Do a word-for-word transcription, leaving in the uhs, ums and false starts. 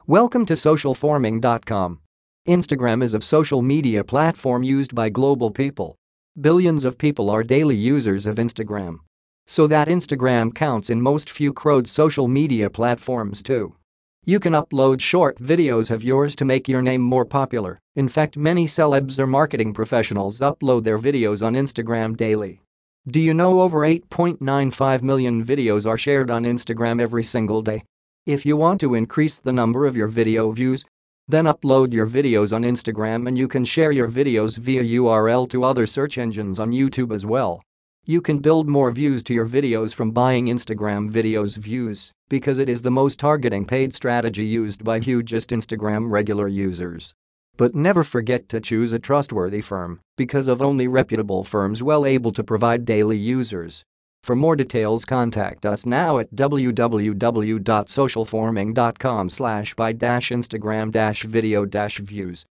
Welcome to social forming dot com. Instagram is a social media platform used by global people. Billions of people are daily users of Instagram. So that Instagram counts in most few crowd social media platforms too. You can upload short videos of yours to make your name more popular. In fact, many celebs or marketing professionals upload their videos on Instagram daily. Do you know over eight point nine five million videos are shared on Instagram every single day? If you want to increase the number of your video views, then upload your videos on Instagram and you can share your videos via U R L to other search engines on YouTube as well. You can build more views to your videos from buying Instagram videos views because it is the most targeting paid strategy used by hugest Instagram regular users. But never forget to choose a trustworthy firm because of only reputable firms well able to provide daily users. For more details, contact us now at w w w dot social forming dot com slash buy dash Instagram dash video dash views.